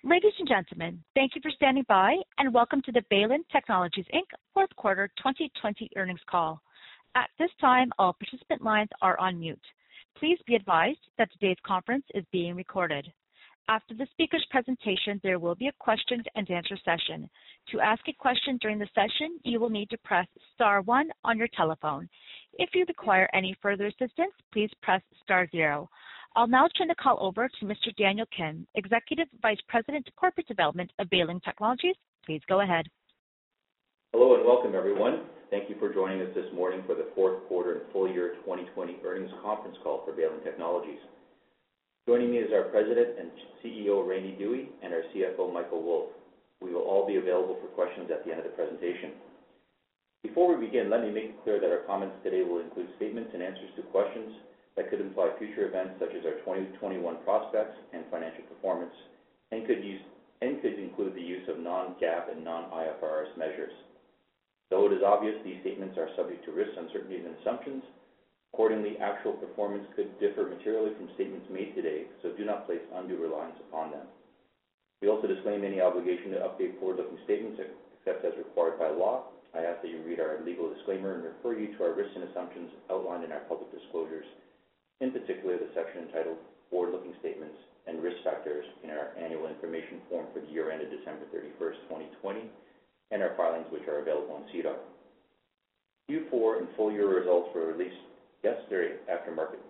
Ladies and gentlemen, thank you for standing by, and welcome to the Baylin Technologies, Inc. Fourth Quarter 2020 Earnings Call. At this time, all participant lines are on mute. Please be advised that today's conference is being recorded. After the speaker's presentation, there will be a question and answer session. To ask a question during the session, you will need to press star one on your telephone. If you require any further assistance, please press star zero. I'll now turn the call over to Mr. Daniel Kim, Executive Vice President, Corporate Development of Baylin Technologies. Please go ahead. Hello and welcome, everyone. Thank you for joining us this morning for the fourth quarter and full year 2020 earnings conference call for Baylin Technologies. Joining me is our President and CEO, Randy Dewey, and our CFO, Michael Wolf. We will all be available for questions at the end of the presentation. Before we begin, let me make it clear that our comments today will include statements and answers to questions that could imply future events such as our 2021 prospects and financial performance, and could include the use of non-GAAP and non-IFRS measures. Though it is obvious these statements are subject to risks, uncertainties, and assumptions, accordingly, actual performance could differ materially from statements made today, so do not place undue reliance upon them. We also disclaim any obligation to update forward-looking statements except as required by law. I ask that you read our legal disclaimer and refer you to our risks and assumptions outlined in our public disclosures, in particular the section entitled Forward-Looking Statements and Risk Factors in our Annual Information Form for the year ended December 31st, 2020, and our filings which are available on SEDAR. Q4 and full year results were released yesterday after market.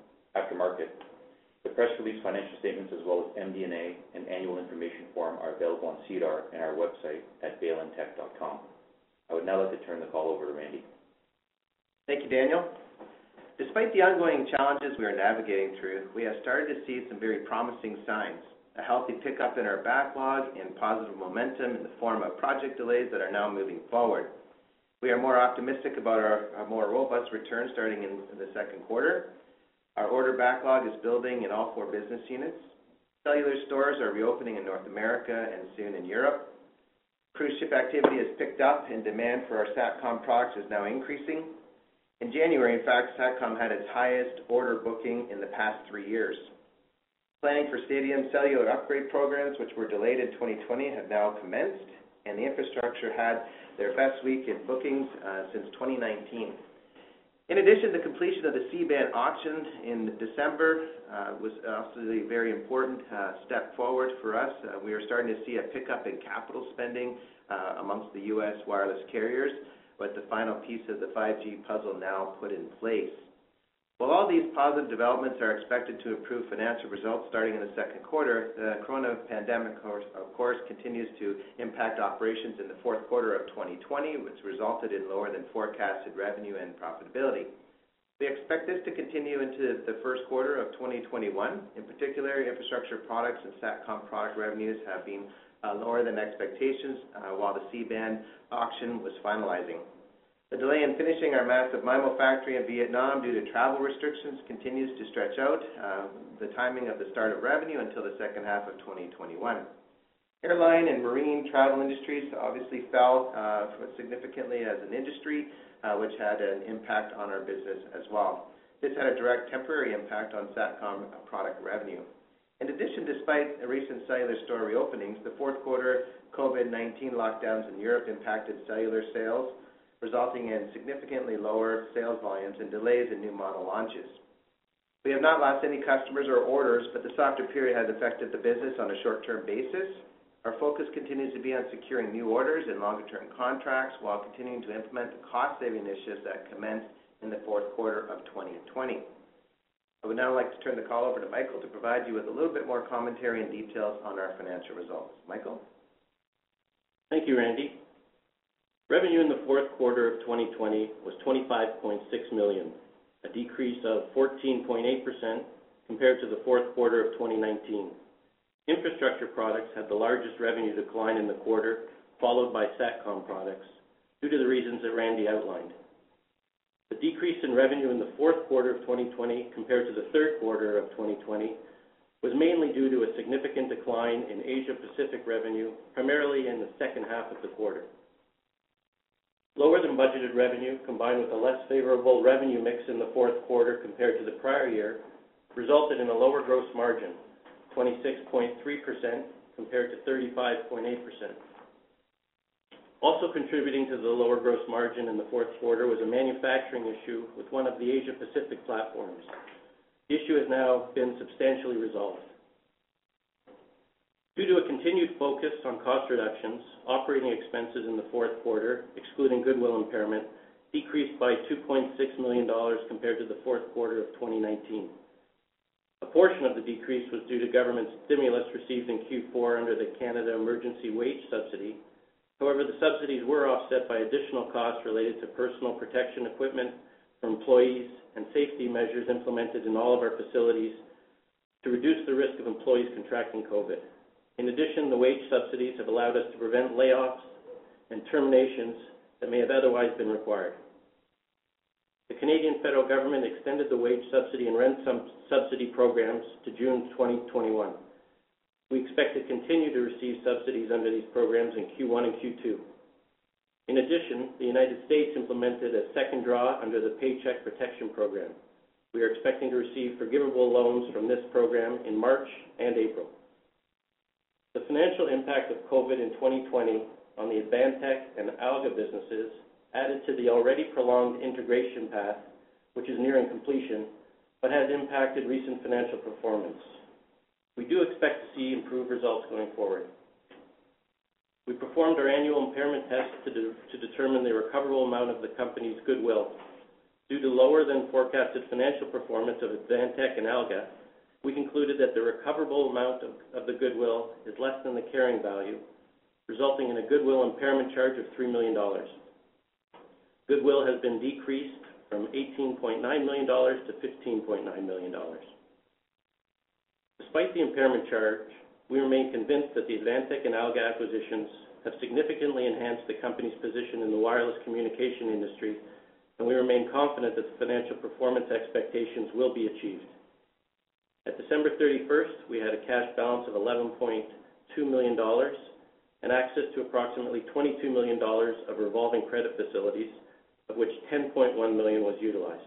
The press release, financial statements, as well as MD&A and Annual Information Form are available on SEDAR and our website at baylintech.com. I would now like to turn the call over to Randy. Thank you, Daniel. Despite the ongoing challenges we are navigating through, we have started to see some very promising signs, a healthy pickup in our backlog and positive momentum in the form of project delays that are now moving forward. We are more optimistic about our more robust return starting in the second quarter. Our order backlog is building in all 4 business units. Cellular stores are reopening in North America and soon in Europe. Cruise ship activity has picked up and demand for our SATCOM products is now increasing. In January, in fact, SATCOM had its highest order booking in the past 3 years. Planning for stadium cellular upgrade programs, which were delayed in 2020, have now commenced, and the infrastructure had their best week in bookings since 2019. In addition, the completion of the C-band auction in December was absolutely a very important step forward for us. We are starting to see a pickup in capital spending amongst the U.S. wireless carriers, with the final piece of the 5G puzzle now put in place. While all these positive developments are expected to improve financial results starting in the second quarter, the corona pandemic, of course, continues to impact operations in the fourth quarter of 2020, which resulted in lower than forecasted revenue and profitability. We expect this to continue into the first quarter of 2021. In particular, infrastructure products and SATCOM product revenues have been lower than expectations while the C-band auction was finalizing. The delay in finishing our massive MIMO factory in Vietnam due to travel restrictions continues to stretch out the timing of the start of revenue until the second half of 2021. Airline and marine travel industries obviously fell significantly as an industry, which had an impact on our business as well. This had a direct temporary impact on SATCOM product revenue. In addition, despite recent cellular store reopenings, the fourth quarter COVID-19 lockdowns in Europe impacted cellular sales, resulting in significantly lower sales volumes and delays in new model launches. We have not lost any customers or orders, but the softer period has affected the business on a short-term basis. Our focus continues to be on securing new orders and longer-term contracts while continuing to implement the cost-saving initiatives that commenced in the fourth quarter of 2020. I would now like to turn the call over to Michael to provide you with a little bit more commentary and details on our financial results. Michael? Thank you, Randy. Revenue in the fourth quarter of 2020 was $25.6 million, a decrease of 14.8% compared to the fourth quarter of 2019. Infrastructure products had the largest revenue decline in the quarter, followed by SATCOM products, due to the reasons that Randy outlined. The decrease in revenue in the fourth quarter of 2020 compared to the third quarter of 2020 was mainly due to a significant decline in Asia-Pacific revenue, primarily in the second half of the quarter. Lower than budgeted revenue, combined with a less favorable revenue mix in the fourth quarter compared to the prior year, resulted in a lower gross margin, 26.3% compared to 35.8%. Also contributing to the lower gross margin in the fourth quarter was a manufacturing issue with one of the Asia Pacific platforms. The issue has now been substantially resolved. Due to a continued focus on cost reductions, operating expenses in the fourth quarter, excluding goodwill impairment, decreased by $2.6 million compared to the fourth quarter of 2019. A portion of the decrease was due to government stimulus received in Q4 under the Canada Emergency Wage Subsidy. However, the subsidies were offset by additional costs related to personal protection equipment for employees and safety measures implemented in all of our facilities to reduce the risk of employees contracting COVID. In addition, the wage subsidies have allowed us to prevent layoffs and terminations that may have otherwise been required. The Canadian federal government extended the wage subsidy and rent subsidy programs to June 2021. We expect to continue to receive subsidies under these programs in Q1 and Q2. In addition, the United States implemented a second draw under the Paycheck Protection Program. We are expecting to receive forgivable loans from this program in March and April. The financial impact of COVID in 2020 on the Advantech and Alga businesses added to the already prolonged integration path, which is nearing completion, but has impacted recent financial performance. We do expect to see improved results going forward. We performed our annual impairment test to determine the recoverable amount of the company's goodwill. Due to lower than forecasted financial performance of Advantech and Alga, we concluded that the recoverable amount of the goodwill is less than the carrying value, resulting in a goodwill impairment charge of $3 million. Goodwill has been decreased from $18.9 million to $15.9 million. Despite the impairment charge, we remain convinced that the Advantech and Alga acquisitions have significantly enhanced the company's position in the wireless communication industry, and we remain confident that the financial performance expectations will be achieved. At December 31st, we had a cash balance of $11.2 million and access to approximately $22 million of revolving credit facilities, of which $10.1 million was utilized.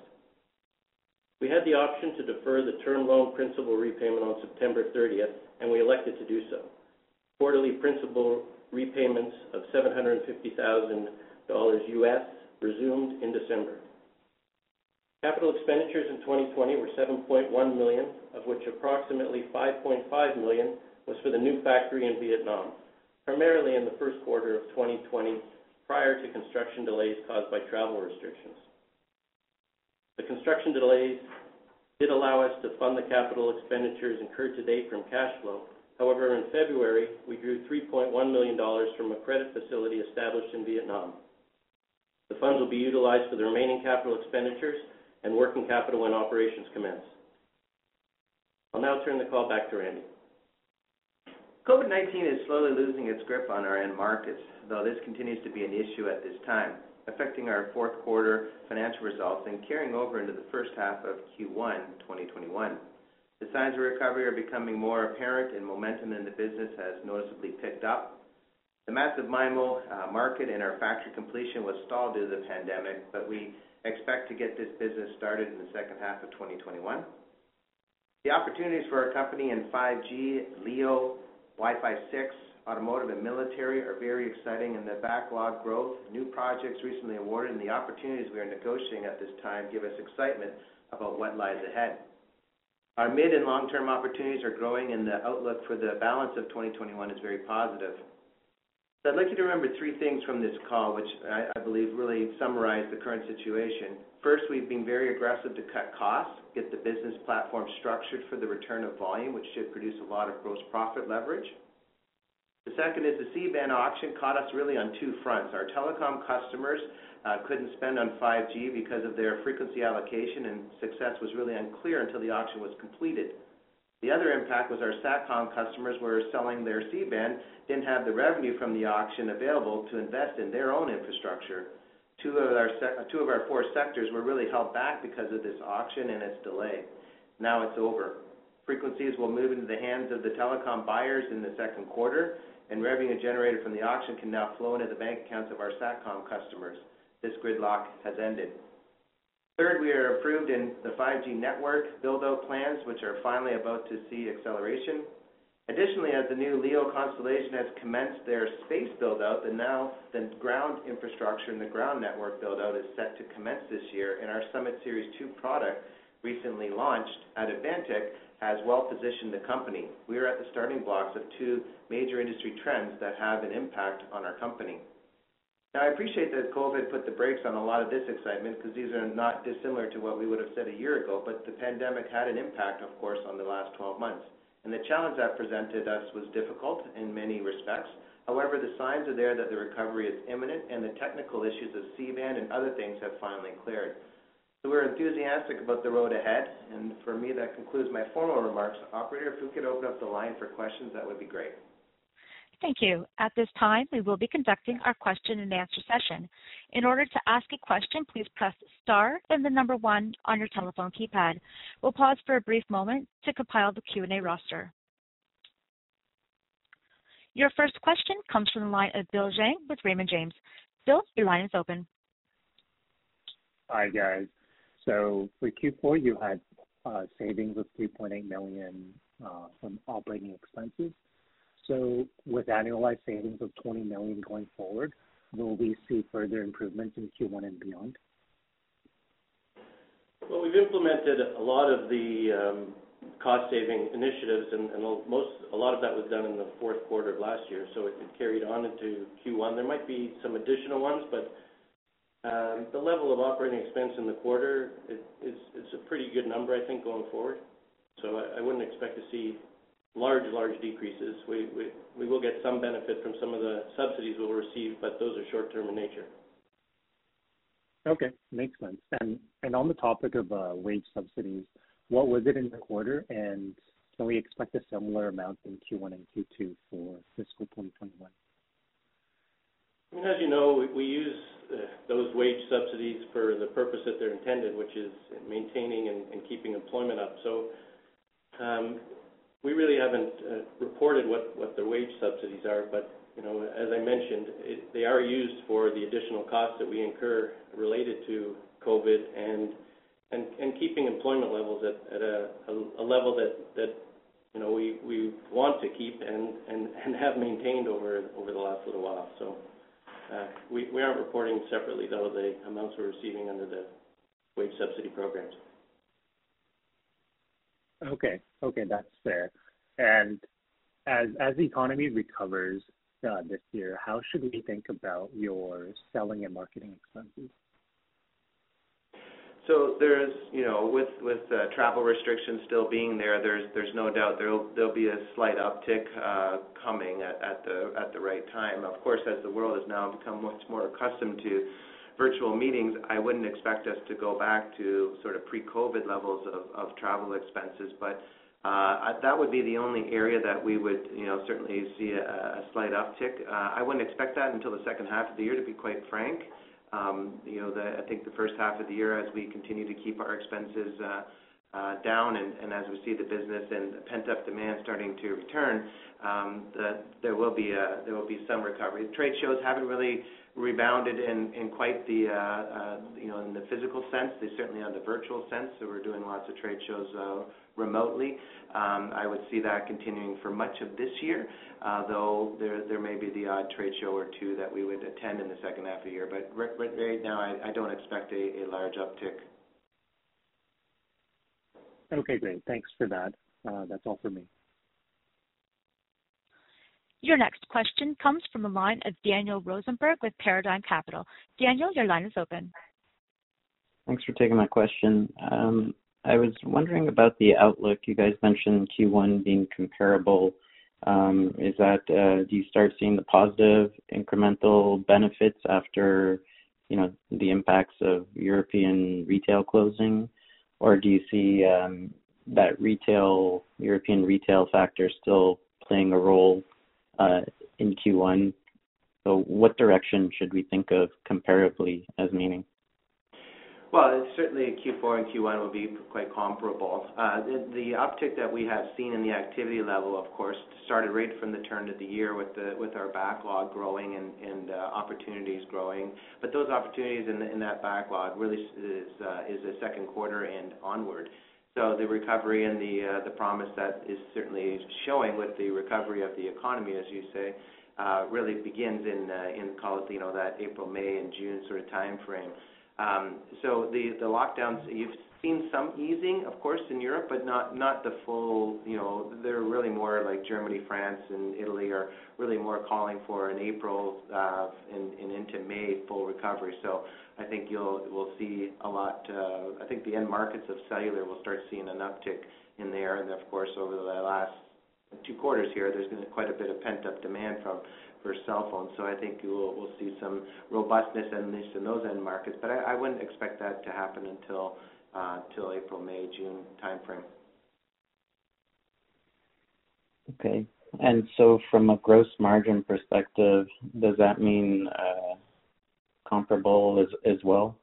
We had the option to defer the term loan principal repayment on September 30th, and we elected to do so. Quarterly principal repayments of $750,000 US resumed in December. Capital expenditures in 2020 were $7.1 million, of which approximately $5.5 million was for the new factory in Vietnam, primarily in the first quarter of 2020, prior to construction delays caused by travel restrictions. The construction delays did allow us to fund the capital expenditures incurred to date from cash flow. However, in February, we drew $3.1 million from a credit facility established in Vietnam. The funds will be utilized for the remaining capital expenditures and working capital when operations commence. I'll now turn the call back to Randy. COVID-19 is slowly losing its grip on our end markets, though this continues to be an issue at this time, affecting our fourth quarter financial results and carrying over into the first half of Q1 2021. The signs of recovery are becoming more apparent and momentum in the business has noticeably picked up. The massive MIMO market and our factory completion was stalled due to the pandemic, but we expect to get this business started in the second half of 2021. The opportunities for our company in 5G, LEO, Wi-Fi 6, automotive and military are very exciting, and the backlog growth, new projects recently awarded, and the opportunities we are negotiating at this time give us excitement about what lies ahead. Our mid and long-term opportunities are growing, and the outlook for the balance of 2021 is very positive. So I'd like you to remember three things from this call, which I believe really summarize the current situation. First, we've been very aggressive to cut costs, get the business platform structured for the return of volume, which should produce a lot of gross profit leverage. The second is the C-band auction caught us really on two fronts. Our telecom customers couldn't spend on 5G because of their frequency allocation, and success was really unclear until the auction was completed. The other impact was our SATCOM customers were selling their C-band, didn't have the revenue from the auction available to invest in their own infrastructure. Two of our four sectors were really held back because of this auction and its delay. Now it's over. Frequencies will move into the hands of the telecom buyers in the second quarter, and revenue generated from the auction can now flow into the bank accounts of our SATCOM customers. This gridlock has ended. Third, we are approved in the 5G network build-out plans, which are finally about to see acceleration. Additionally, as the new LEO constellation has commenced their space build-out, the ground infrastructure and the ground network build-out is set to commence this year, and our Summit Series 2 product, recently launched at Advantech, has well-positioned the company. We are at the starting blocks of two major industry trends that have an impact on our company. Now, I appreciate that COVID put the brakes on a lot of this excitement because these are not dissimilar to what we would have said a year ago, but the pandemic had an impact, of course, on the last 12 months. And the challenge that presented us was difficult in many respects. However, the signs are there that the recovery is imminent and the technical issues of C-band and other things have finally cleared. So we're enthusiastic about the road ahead, and for me, that concludes my formal remarks. Operator, if we could open up the line for questions, that would be great. Thank you. At this time, we will be conducting our question and answer session. In order to ask a question, please press star, then the number 1 on your telephone keypad. We'll pause for a brief moment to compile the Q&A roster. Your first question comes from the line of Bill Zhang with Raymond James. Bill, your line is open. Hi, guys. So for Q4, you had savings of $3.8 million from operating expenses. So with annualized savings of $20 million going forward, will we see further improvements in Q1 and beyond? Well, we've implemented a lot of the cost-saving initiatives, and a lot of that was done in the fourth quarter of last year, so it carried on into Q1. There might be some additional ones, but the level of operating expense in the quarter is a pretty good number, I think, going forward. So I wouldn't expect to see large decreases. We will get some benefit from some of the subsidies we'll receive, but those are short-term in nature. Okay, makes sense. And on the topic of wage subsidies, what was it in the quarter, and can we expect a similar amount in Q1 and Q2 for fiscal 2021? I mean, as you know, we use those wage subsidies for the purpose that they're intended, which is maintaining and keeping employment up. So we really haven't reported what the wage subsidies are, but as I mentioned, they are used for the additional costs that we incur related to COVID and keeping employment levels at a level that we want to keep and have maintained over the last little while. So we aren't reporting separately, though, the amounts we're receiving under the wage subsidy programs. Okay, that's fair. And as the economy recovers this year, how should we think about your selling and marketing expenses? So there's, with travel restrictions still being there, there's no doubt there'll be a slight uptick coming at the right time. Of course, as the world has now become much more accustomed to virtual meetings, I wouldn't expect us to go back to sort of pre-COVID levels of travel expenses, but that would be the only area that we would, certainly see a slight uptick. I wouldn't expect that until the second half of the year, to be quite frank. I think the first half of the year, as we continue to keep our expenses down, and as we see the business and pent-up demand starting to return, there will be some recovery. Trade shows haven't really rebounded in quite the in the physical sense. They certainly on the virtual sense. So we're doing lots of trade shows remotely. I would see that continuing for much of this year, though there may be the odd trade show or two that we would attend in the second half of the year. But right now, I don't expect a large uptick. Okay, great. Thanks for that. That's all for me. Your next question comes from the line of Daniel Rosenberg with Paradigm Capital. Daniel, your line is open. Thanks for taking my question. I was wondering about the outlook. You guys mentioned Q1 being comparable. Is that, do you start seeing the positive incremental benefits after, the impacts of European retail closing? Or do you see that European retail factor still playing a role in Q1? So what direction should we think of comparably as meaning? Well, certainly Q4 and Q1 will be quite comparable. The uptick that we have seen in the activity level, of course, started right from the turn of the year with our backlog growing and opportunities growing. But those opportunities in that backlog really is the second quarter and onward. So the recovery and the promise that is certainly showing with the recovery of the economy, as you say, really begins in call it, that April, May, and June sort of time frame. So the lockdowns, you've seen some easing, of course, in Europe, but not the full. They're really more like Germany, France, and Italy are really more calling for an April and into May full recovery. So I think we'll see a lot. I think the end markets of cellular will start seeing an uptick in there, and of course over the last 2 quarters here, there's been quite a bit of pent-up demand for cell phones. So I think we'll see some robustness in those end markets. But I wouldn't expect that to happen until April, May, June timeframe. Okay. And so from a gross margin perspective, does that mean comparable as well?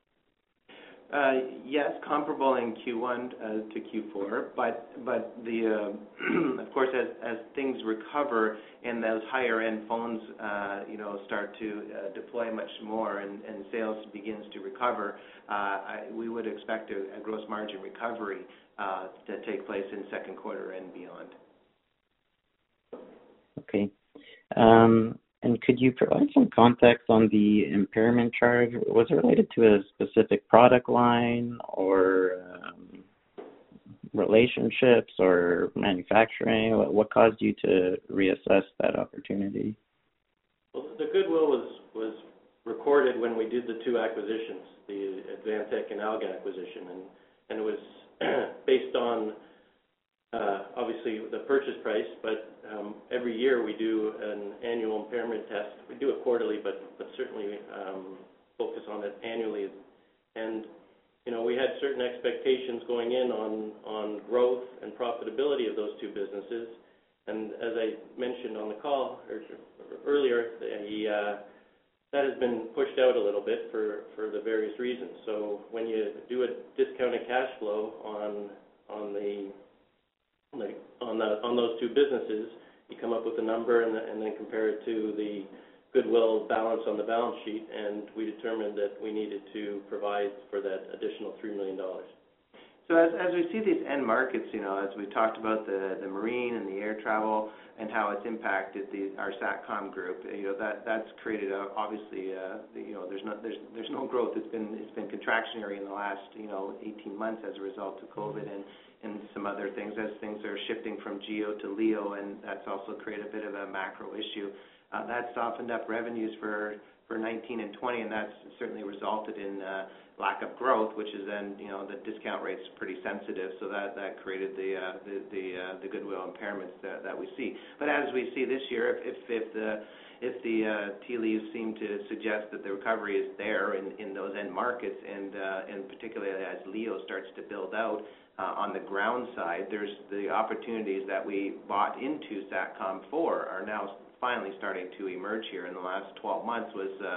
Yes, comparable in Q1 to Q4, but the of course as things recover and those higher end phones start to deploy much more and sales begins to recover, we would expect a gross margin recovery to take place in second quarter and beyond. Okay. And could you provide some context on the impairment charge? Was it related to a specific product line or relationships or manufacturing? What caused you to reassess that opportunity? Well, the goodwill was recorded when we did the 2 acquisitions, the Advantech and Alga acquisition, and it was based on obviously the purchase price, but every year we do an annual impairment test. We do it quarterly, but certainly focus on it annually. And we had certain expectations going in on growth and profitability of those 2 businesses. And as I mentioned on the call earlier, that has been pushed out a little bit for the various reasons. So when you do a discounted cash flow on those 2 businesses, you come up with a number and then compare it to the goodwill balance on the balance sheet, and we determined that we needed to provide for that additional $3 million. So as we see these end markets, as we talked about the marine and the air travel and how it's impacted our SATCOM group, that's created obviously there's no growth. It's been contractionary in the last 18 months as a result of COVID and some other things, as things are shifting from GEO to LEO, and that's also created a bit of a macro issue. That's softened up revenues for 19 and 20, and that's certainly resulted in lack of growth, which is then the discount rate's pretty sensitive, so that created the goodwill impairments that we see. But as we see this year, if the tea leaves seem to suggest that the recovery is there in those end markets, and particularly as LEO starts to build out on the ground side, there's the opportunities that we bought into SATCOM for are now finally starting to emerge here. In the last 12 months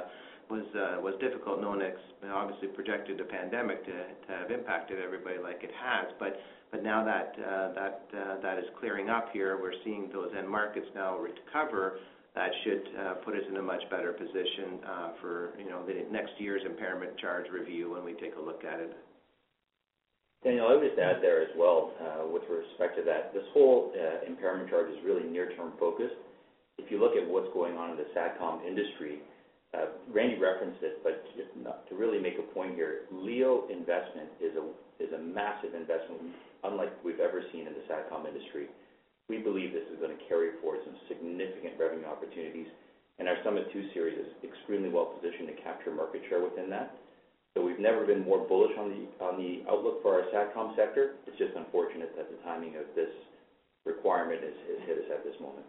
was difficult. No one obviously projected a pandemic to have impacted everybody like it has, but now that is clearing up here, we're seeing those end markets now recover. That should put us in a much better position for the next year's impairment charge review when we take a look at it. Daniel, I would just add there as well, with respect to that, this whole impairment charge is really near-term focused. If you look at what's going on in the SATCOM industry, Randy referenced it, but just to really make a point here, LEO investment is a massive investment, unlike we've ever seen in the SATCOM industry. We believe this is going to carry forward some significant revenue opportunities, and our Summit 2 series is extremely well positioned to capture market share within that. So we've never been more bullish on the outlook for our SATCOM sector. It's just unfortunate that the timing of this requirement has hit us at this moment.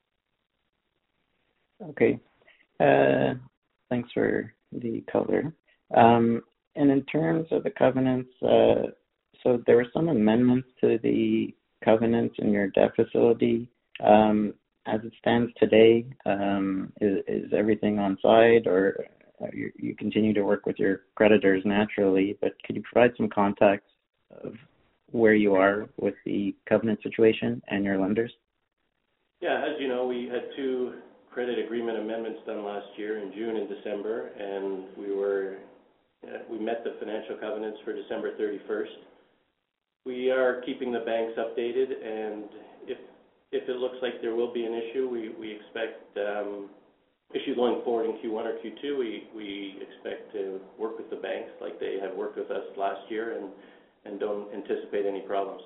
Okay. Thanks for the color. And in terms of the covenants, so there were some amendments to the covenants in your debt facility. As it stands today, is everything on side, or you continue to work with your creditors naturally, but could you provide some context of where you are with the covenant situation and your lenders? Yeah, as you know, we had 2 credit agreement amendments done last year in June and December, and we met the financial covenants for December 31st. We are keeping the banks updated, and if it looks like there will be an issue, we expect issue going forward in Q1 or Q2. We expect to work with the banks like they have worked with us last year, and don't anticipate any problems.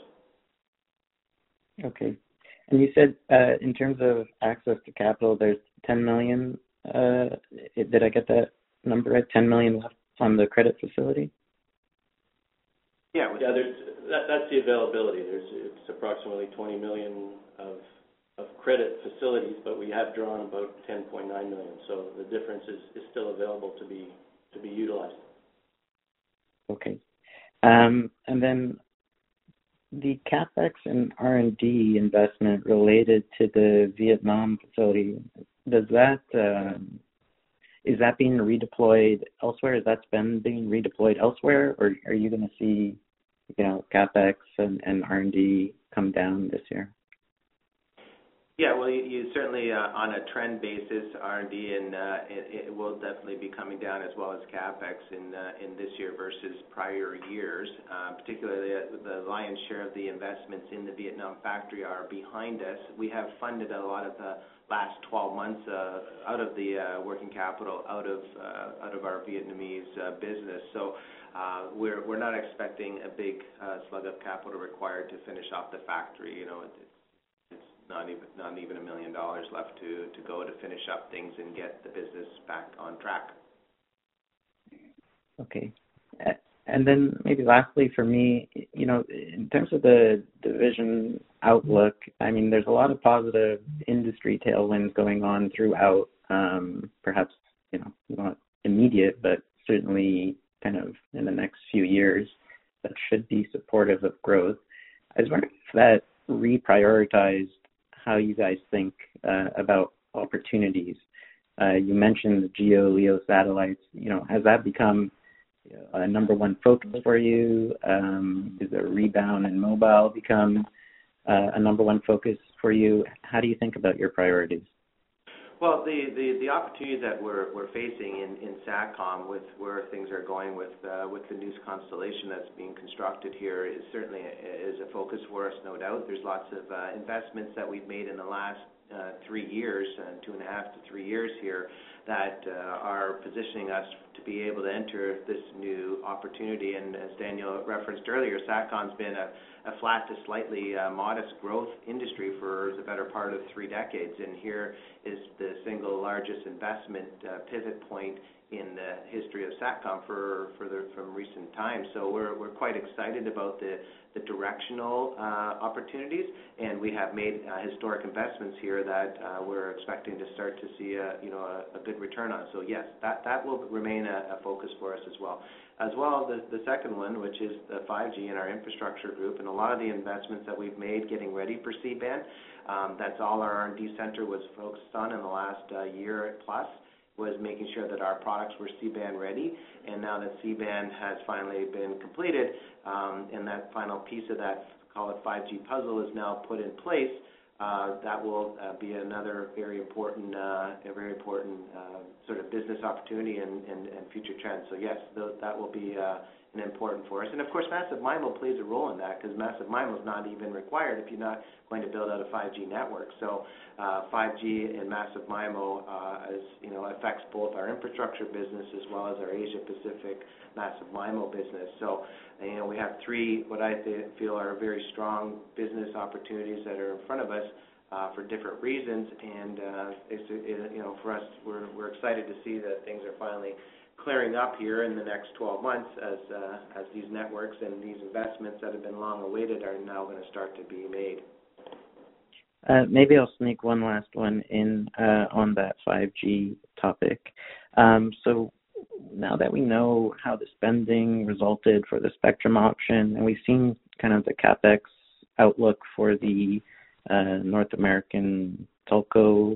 Okay. And you said in terms of access to capital, there's 10 million. Did I get that number right? 10 million left on the credit facility? Yeah, that's the availability. It's approximately 20 million of credit facilities, but we have drawn about 10.9 million. So the difference is still available to be utilized. Okay. And then the CapEx and R&D investment related to the Vietnam facility, is that being redeployed elsewhere? Is that spend being redeployed elsewhere, or are you going to see, CapEx and R&D come down this year? Yeah, well, you certainly, on a trend basis, R&D and it will definitely be coming down, as well as CapEx in this year versus prior years. Particularly, the lion's share of the investments in the Vietnam factory are behind us. We have funded a lot of the last 12 months out of the working capital, out of our Vietnamese business. So we're not expecting a big slug of capital required to finish off the factory. It's not even $1 million left to go to finish up things and get the business back on track. Okay. And then maybe lastly for me, in terms of the division outlook, I mean, there's a lot of positive industry tailwinds going on throughout, perhaps, not immediate, but certainly kind of in the next few years that should be supportive of growth. I was wondering if that reprioritized how you guys think about opportunities. You mentioned the GEO LEO satellites. Has that become a number one focus for you? Is the rebound in mobile become a number one focus for you? How do you think about your priorities? Well, the opportunities that we're facing in SATCOM with where things are going with the new constellation that's being constructed here is certainly is a focus for us, no doubt. There's lots of investments that we've made in the last 3 years, 2.5 to 3 years here, that are positioning us to be able to enter this new opportunity. And as Daniel referenced earlier, SATCOM's been a flat to slightly modest growth industry for the better part of 3 decades. And here is the single largest investment pivot point in the history of SATCOM from recent times. So we're quite excited about the directional opportunities, and we have made historic investments here that we're expecting to start to see a good return on. So yes, that will remain a focus for us as well. As well, the second one, which is the 5G in our infrastructure group, and a lot of the investments that we've made getting ready for C-band, that's all our R&D center was focused on in the last year plus, was making sure that our products were C-band ready. And now that C-band has finally been completed, and that final piece of that, call it 5G puzzle, is now put in place, that will be another very important sort of business opportunity and future trend. So yes, that will be an important for us. And of course, Massive MIMO plays a role in that, because Massive MIMO is not even required if you're not going to build out a 5G network. So 5G and Massive MIMO affects both our infrastructure business as well as our Asia Pacific Massive MIMO business. So we have 3 what I feel are very strong business opportunities that are in front of us for different reasons. And for us, we're excited to see that things are finally clearing up here in the next 12 months as these networks and these investments that have been long awaited are now going to start to be made. Maybe I'll sneak one last one in on that 5G topic. So now that we know how the spending resulted for the spectrum auction, and we've seen kind of the CapEx outlook for the North American telcos,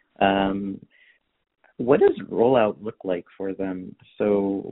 what does rollout look like for them? So,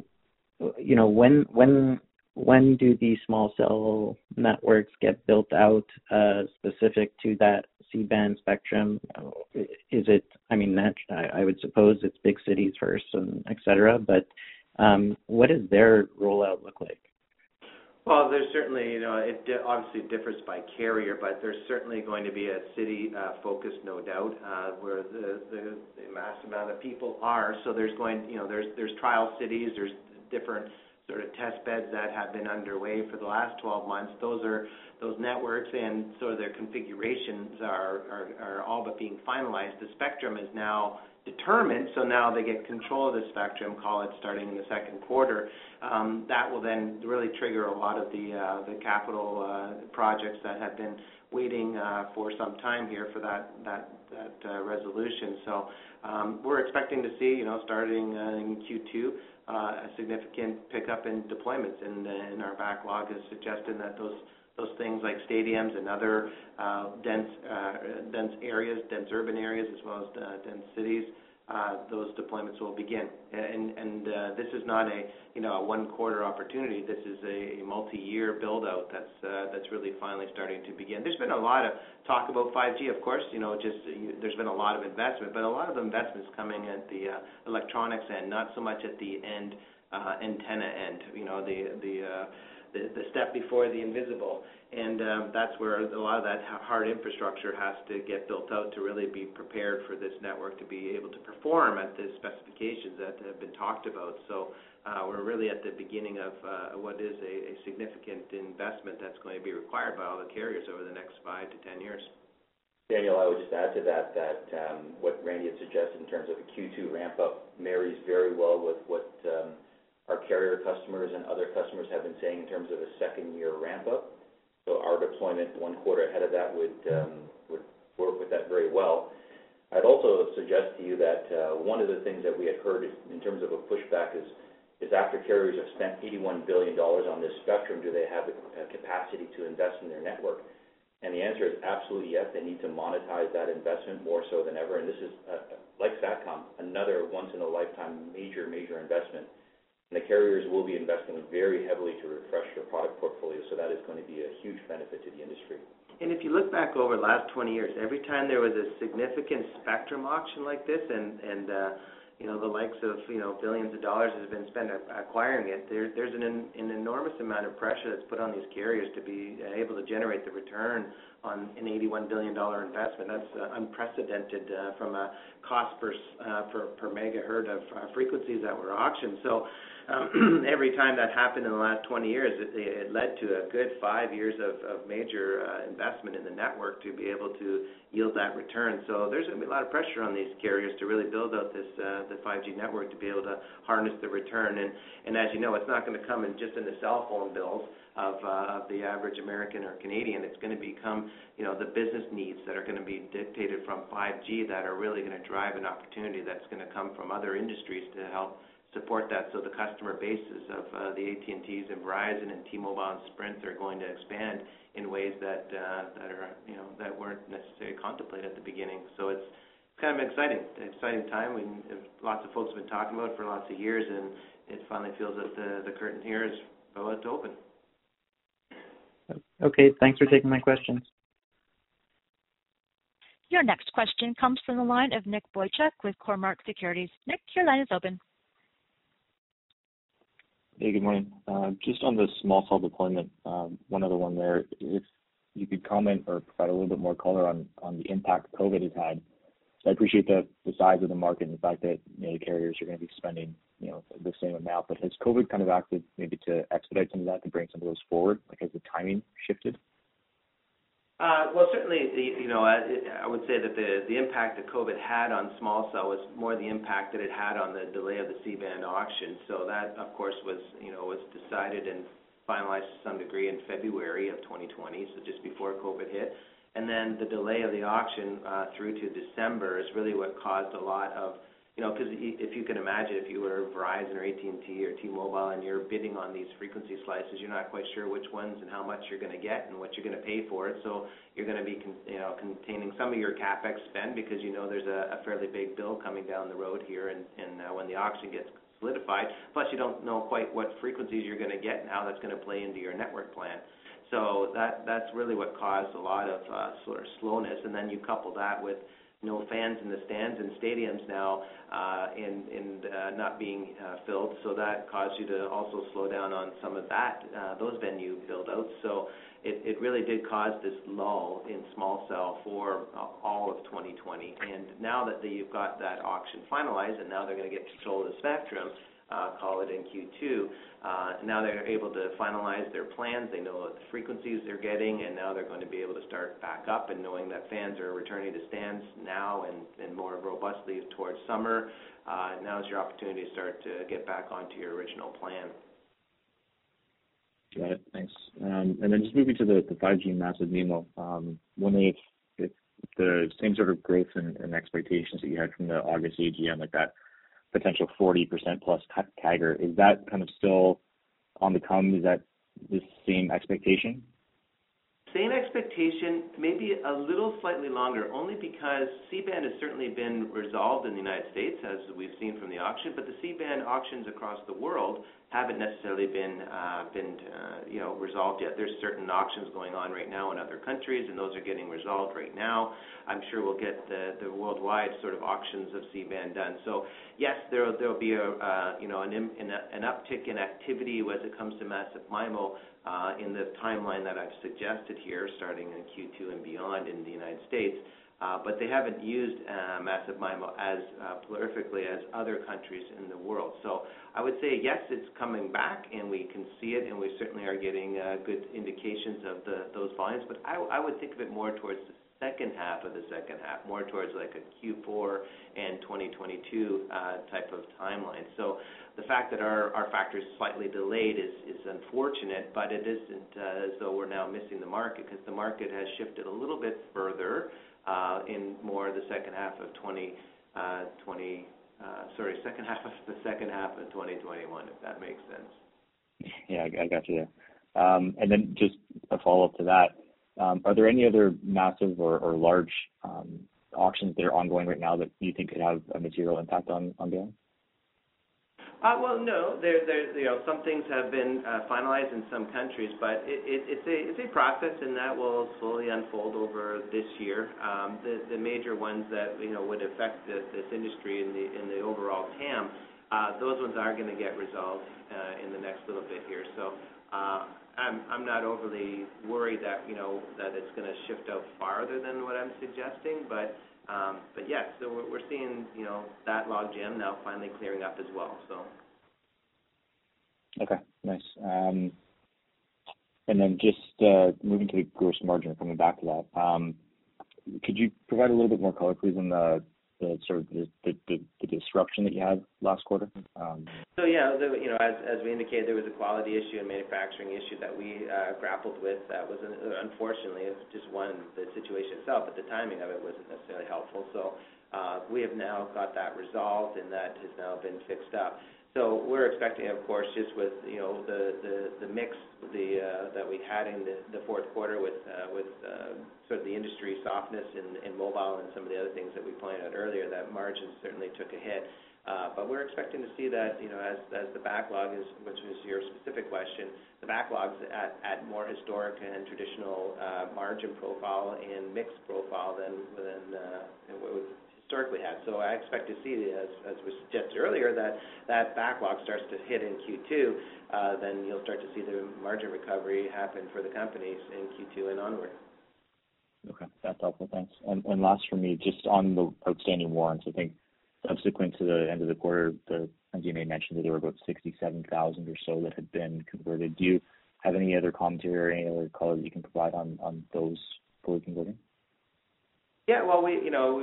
when do these small cell networks get built out specific to that C-band spectrum? Is it, I would suppose it's big cities first and et cetera, but what does their rollout look like? Well, there's certainly, obviously differs by carrier, but there's certainly going to be a city focus, no doubt, where the mass amount of people are. So there's there's trial cities, there's different sort of test beds that have been underway for the last 12 months. Those networks and sort of their configurations are all but being finalized. The spectrum is now determined, so now they get control of the spectrum, call it starting in the second quarter. That will then really trigger a lot of the capital projects that have been waiting for some time here for that resolution. So we're expecting to see, starting in Q2, a significant pickup in deployments, and our backlog is suggesting that those things like stadiums and other dense areas, dense urban areas, as well as dense cities, those deployments will begin. And this is not a one-quarter opportunity. This is a multi-year build-out that's really finally starting to begin. There's been a lot of talk about 5G, of course. There's been a lot of investment, but a lot of investments coming at the electronics end, not so much at the antenna end. The step before the invisible, and that's where a lot of that hard infrastructure has to get built out to really be prepared for this network to be able to perform at the specifications that have been talked about. So we're really at the beginning of what is a significant investment that's going to be required by all the carriers over the next 5 to 10 years. Daniel, I would just add to that what Randy had suggested in terms of a Q2 ramp-up marries very well with what our carrier customers and other customers have been saying in terms of a second-year ramp-up. So our deployment 1 quarter ahead of that would work with that very well. I'd also suggest to you that one of the things that we had heard in terms of a pushback is after carriers have spent $81 billion on this spectrum, do they have the capacity to invest in their network? And the answer is absolutely yes. They need to monetize that investment more so than ever. And this is, like SATCOM, another once-in-a-lifetime major investment. And the carriers will be investing very heavily to refresh their product portfolio, so that is going to be a huge benefit to the industry. And if you look back over the last 20 years, every time there was a significant spectrum auction like this, and the likes of billions of dollars has been spent acquiring it, there's an enormous amount of pressure that's put on these carriers to be able to generate the return on an $81 billion investment. That's unprecedented from a cost per megahertz of frequencies that were auctioned. So every time that happened in the last 20 years, it led to a good 5 years of major investment in the network to be able to yield that return. So there's going to be a lot of pressure on these carriers to really build out the 5G network to be able to harness the return. And as you know, it's not going to come just in the cell phone bills of the average American or Canadian. It's going to become, the business needs that are going to be dictated from 5G that are really going to drive an opportunity that's going to come from other industries to help support that. So the customer bases of the AT&Ts and Verizon and T-Mobile and Sprint are going to expand in ways that that weren't necessarily contemplated at the beginning. So it's kind of an exciting time. Lots of folks have been talking about it for lots of years, and it finally feels that the curtain here is about to open. Okay, thanks for taking my questions. Your next question comes from the line of Nick Boychuk with Cormark Securities. Nick, your line is open. Hey, good morning. Just on the small cell deployment, one other one there, if you could comment or provide a little bit more color on the impact COVID has had. So I appreciate the size of the market and the fact that the carriers are going to be spending the same amount, but has COVID kind of acted maybe to expedite some of that, to bring some of those forward? Like, has the timing shifted? Well, certainly, I would say that the impact that COVID had on small cell was more the impact that it had on the delay of the C-band auction. So that, of course, was decided and finalized to some degree in February of 2020, so just before COVID hit. And then the delay of the auction through to December is really what caused a lot of, because if you can imagine, if you were Verizon or AT&T or T-Mobile and you're bidding on these frequency slices, you're not quite sure which ones and how much you're going to get and what you're going to pay for it. So you're going to be containing some of your CapEx spend because there's a fairly big bill coming down the road here and when the auction gets solidified. Plus, you don't know quite what frequencies you're going to get and how that's going to play into your network plan. So that's really what caused a lot of sort of slowness. And then you couple that with no fans in the stands and stadiums now not being filled. So that caused you to also slow down on some of those venue build-outs. So it really did cause this lull in small cell for all of 2020. And now that you've got that auction finalized, and now they're going to get control of the spectrum, call it in Q2. Now they're able to finalize their plans. They know the frequencies they're getting, and now they're going to be able to start back up, and knowing that fans are returning to stands now and more robustly towards summer. Now is your opportunity to start to get back onto your original plan. Got it. Thanks. And then just moving to the 5G massive MIMO, wondering if the same sort of growth and expectations that you had from the August AGM, like that potential 40% plus CAGR, is that kind of still on the come? Is that the same expectation? Same expectation, maybe a little slightly longer, only because C-band has certainly been resolved in the United States, as we've seen from the auction, but the C-band auctions across the world haven't necessarily been resolved yet. There's certain auctions going on right now in other countries, and those are getting resolved right now. I'm sure we'll get the worldwide sort of auctions of C-band done. So yes, there'll be an uptick in activity as it comes to massive MIMO in the timeline that I've suggested here, starting in Q2 and beyond in the United States. But they haven't used massive MIMO as prolifically as other countries in the world. So I would say, yes, it's coming back, and we can see it, and we certainly are getting good indications of those volumes. But I would think of it more towards the second half of the second half, more towards like a Q4 and 2022 type of timeline. So the fact that our factor is slightly delayed is unfortunate, but it isn't as though we're now missing the market, because the market has shifted a little bit further in more the second half of 2021, if that makes sense. Yeah, I got you there. And then just a follow-up to that, are there any other massive or large auctions that are ongoing right now that you think could have a material impact on Baylin? Well, no. Some things have been finalized in some countries, but it's a process, and that will slowly unfold over this year. The major ones that would affect this industry in the overall TAM, those ones are going to get resolved in the next little bit here. So I'm not overly worried that that it's going to shift out farther than what I'm suggesting, but yes, so we're seeing that log jam now finally clearing up as well. So. Okay, nice. And then just moving to the gross margin, coming back to that, could you provide a little bit more color, please, on the sort of the disruption that you had last quarter? So yeah, as we indicated, there was a quality issue and manufacturing issue that we grappled with. That was unfortunately just the situation itself, but the timing of it wasn't necessarily helpful. So we have now got that resolved, and that has now been fixed up. So we're expecting, of course, just with the mix that we had in the fourth quarter with sort of the industry softness in mobile and some of the other things that we pointed out earlier, that margins certainly took a hit. But we're expecting to see that as the backlog is, which was your specific question, the backlog's at more historic and traditional margin profile and mix profile than what we've historically had. So I expect to see, as was suggested earlier, that backlog starts to hit in Q2, then you'll start to see the margin recovery happen for the companies in Q2 and onward. Okay, that's helpful, thanks. And last for me, just on the outstanding warrants, I think subsequent to the end of the quarter, the MD&A mentioned that there were about 67,000 or so that had been converted. Do you have any other commentary or any other color that you can provide on those fully converting? Yeah, well, we'd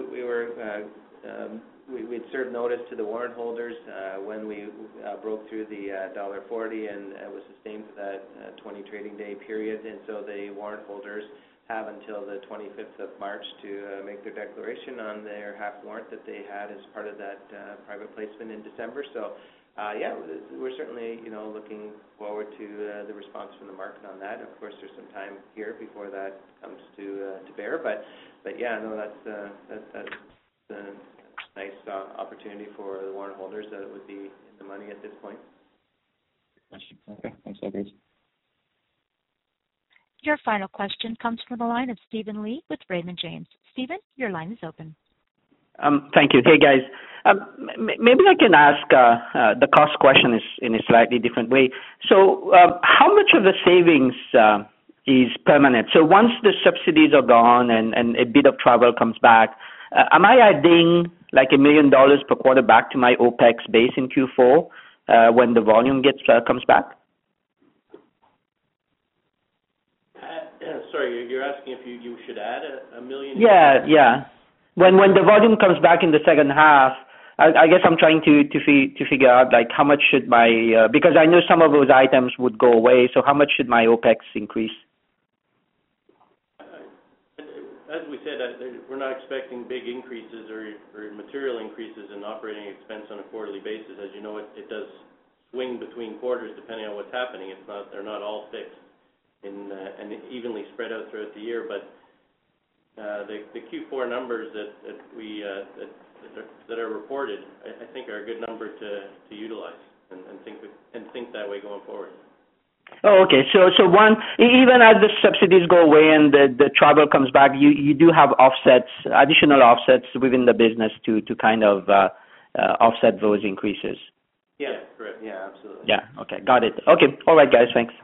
served notice to the warrant holders when we broke through the $40 and was sustained for that 20 trading day period, and so the warrant holders have until the 25th of March to make their declaration on their half warrant that they had as part of that private placement in December. So, yeah, we're certainly looking forward to the response from the market on that. Of course, there's some time here before that comes to bear, but yeah, no, that's a nice opportunity for the warrant holders that it would be in the money at this point. Okay, thanks, guys. Your final question comes from the line of Stephen Lee with Raymond James. Stephen, your line is open. Thank you. Hey, guys. Maybe I can ask the cost question in a slightly different way. So, how much of the savings is permanent? So once the subsidies are gone and a bit of travel comes back, am I adding like $1 million per quarter back to my OPEX base in Q4 when the volume comes back? Sorry, you're asking if you should add $1 million? Yeah. When the volume comes back in the second half, I guess I'm trying to figure out like how much should my because I know some of those items would go away. So how much should my OPEX increase? As we said, we're not expecting big increases or material increases in operating expense on a quarterly basis. As you know, it does swing between quarters depending on what's happening. They're not all fixed and evenly spread out throughout the year. But the Q4 numbers that are reported, I think are a good number to utilize and think that way going forward. Oh, okay. So one, even as the subsidies go away and the travel comes back, you do have offsets, additional offsets within the business to kind of offset those increases. Yeah, correct. Yeah, absolutely. Yeah. Okay. Got it. Okay. All right, guys. Thanks.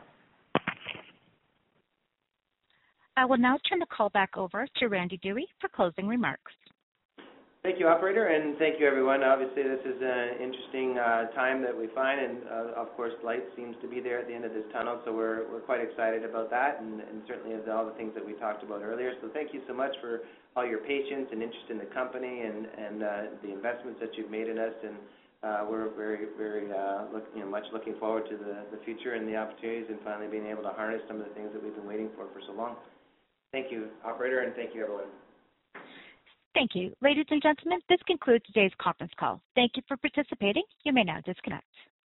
I will now turn the call back over to Randy Dewey for closing remarks. Thank you, operator, and thank you, everyone. Obviously, this is an interesting time that we find, and of course, light seems to be there at the end of this tunnel, so we're quite excited about that, and certainly all the things that we talked about earlier. So thank you so much for all your patience and interest in the company and the investments that you've made in us, and we're very, very much looking forward to the future and the opportunities and finally being able to harness some of the things that we've been waiting for so long. Thank you, operator, and thank you, everyone. Thank you. Ladies and gentlemen, this concludes today's conference call. Thank you for participating. You may now disconnect.